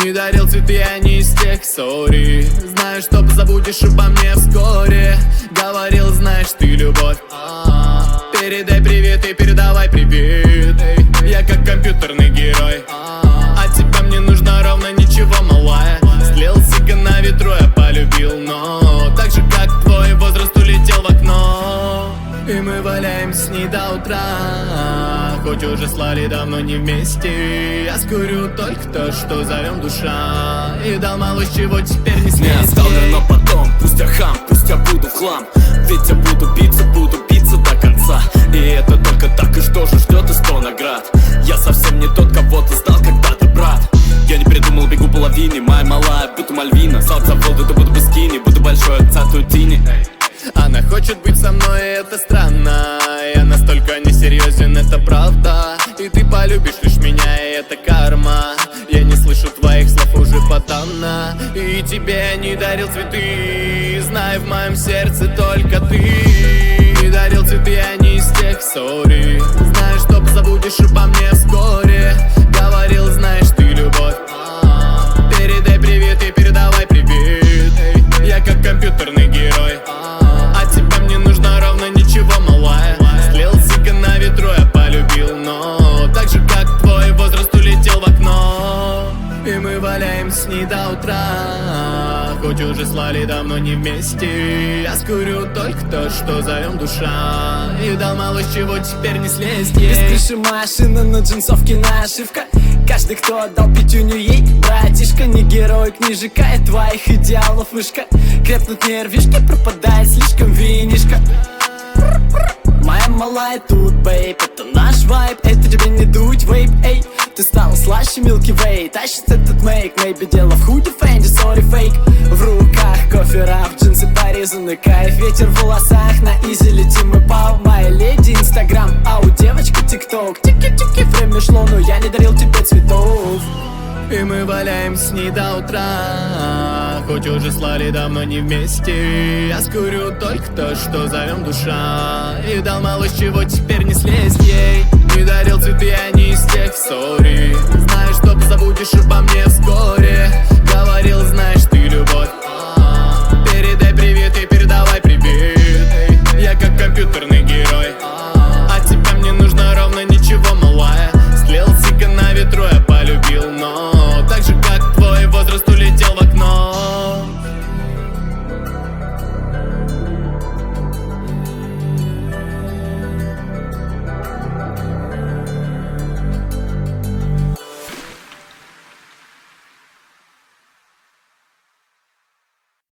Не дарил цветы, я не из тех, сори. Знаю, что забудешь обо мне вскоре. Говорил, знаешь, ты любовь. Передай привет и передавай привет. Я как компьютерный герой. От тебя мне нужно ровно ничего, малая. Слился на ветру, я полюбил, но так же, как твой возраст, улетел в окно. И мы валяемся с ней до утра, хоть уже слали давно не вместе. Я скурю только то, что зовем душа. И дал малыш, чего теперь не снести. Не оставлю, но потом, пусть я хам, пусть я буду в хлам. Ведь я буду биться до конца. И это только так, и что же ждет из 100 наград. Я совсем не тот, кого ты знал когда-то, брат. Я не придумал, бегу по лавине. Моя малая, будто Мальвина. Солнце воду, да буду без скини. Буду большой, отцатую тини. Она хочет быть со мной, и это странно. Я настолько несерьезен, это правда. И ты полюбишь лишь меня, и это карма. Я не слышу твоих слов уже потомно. И тебе я не дарил цветы. Знаю, в моем сердце только ты. Не дарил цветы, я не из тех, сори. Знаю, что забудешь обо мне вскоре. Говорил, знаешь, ты любовь. Передай привет и передавай привет. Я как компьютерный герой. От тебя мне нужно ровно ничего, малая. Слился на ветру, я полюбил, но так же, как твой возраст, улетел в окно. И мы валяемся с ней до утра, хоть уже слали давно не вместе. Я скурю только то, что зовем душа. И дал малыш, чего теперь не слезть ей. Без крыши машина, на джинсовке нашивка. Каждый, кто отдал пятюню ей, братишка. Не герой книжика и твоих идеалов вышка. Крепнут нервишки, пропадает слишком винишка. Моя малая тут, бейб, это наш вайб. Это тебе не дуть, вейп, эй. Ты стала слаще Milky Way, тащит этот мейк. Maybe дело в худе, Фэнди, сори, фейк. В руках кофе, раф, джинсы порезаны, кайф. Ветер в волосах, на изи летим мы по. Моя леди, инстаграм, а у девочки тикток. Тики-тики, время шло, но я не дарил тебе цветов. И мы валяемся с ней до утра, хоть уже слали давно не вместе. Я скурю только то, что зовем душа. И дал малыш, чего теперь не слезть ей. Не дарил цветы, я не из тех, сори. Знаю, что забудешь обо мне вскоре. Говорил, знаешь, ты любовь.